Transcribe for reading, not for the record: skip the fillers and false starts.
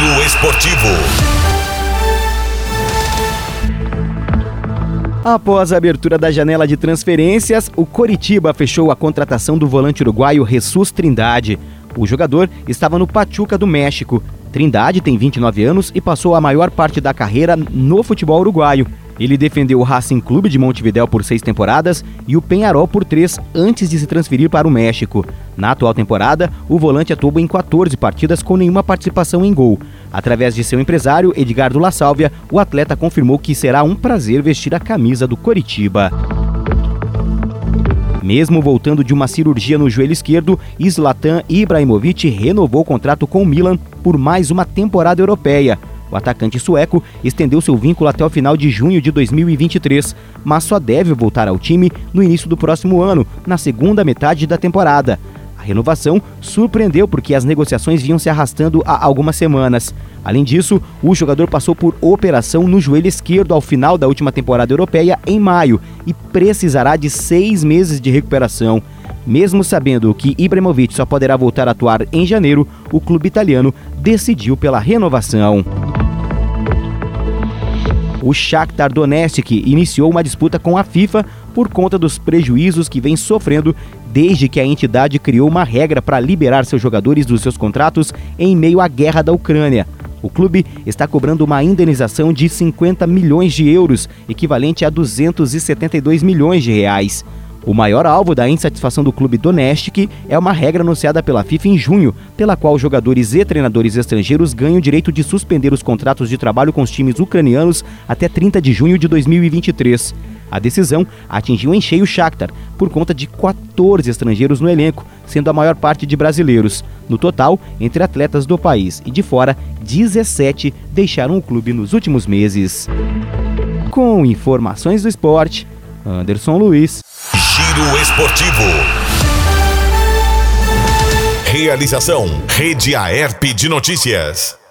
Giro Esportivo. Após a abertura da janela de transferências, o Coritiba fechou a contratação do volante uruguaio Jesus Trindade. O jogador estava no Pachuca do México. Trindade tem 29 anos e passou a maior parte da carreira no futebol uruguaio. Ele defendeu o Racing Clube de Montevidéu por 6 temporadas e o Peñarol por 3 antes de se transferir para o México. Na atual temporada, o volante atuou em 14 partidas com nenhuma participação em gol. Através de seu empresário, Edgardo La Sálvia, o atleta confirmou que será um prazer vestir a camisa do Coritiba. Mesmo voltando de uma cirurgia no joelho esquerdo, Zlatan Ibrahimovic renovou o contrato com o Milan por mais uma temporada europeia. O atacante sueco estendeu seu vínculo até o final de junho de 2023, mas só deve voltar ao time no início do próximo ano, na segunda metade da temporada. A renovação surpreendeu porque as negociações vinham se arrastando há algumas semanas. Além disso, o jogador passou por operação no joelho esquerdo ao final da última temporada europeia em maio e precisará de 6 meses de recuperação. Mesmo sabendo que Ibrahimovic só poderá voltar a atuar em janeiro, o clube italiano decidiu pela renovação. O Shakhtar Donetsk iniciou uma disputa com a FIFA por conta dos prejuízos que vem sofrendo desde que a entidade criou uma regra para liberar seus jogadores dos seus contratos em meio à guerra da Ucrânia. O clube está cobrando uma indenização de 50 milhões de euros, equivalente a 272 milhões de reais. O maior alvo da insatisfação do clube Donetsk é uma regra anunciada pela FIFA em junho, pela qual jogadores e treinadores estrangeiros ganham o direito de suspender os contratos de trabalho com os times ucranianos até 30 de junho de 2023. A decisão atingiu em cheio o Shakhtar, por conta de 14 estrangeiros no elenco, sendo a maior parte de brasileiros. No total, entre atletas do país e de fora, 17 deixaram o clube nos últimos meses. Com informações do esporte, Anderson Luiz. Giro Esportivo. Realização: Rede Aerp de Notícias.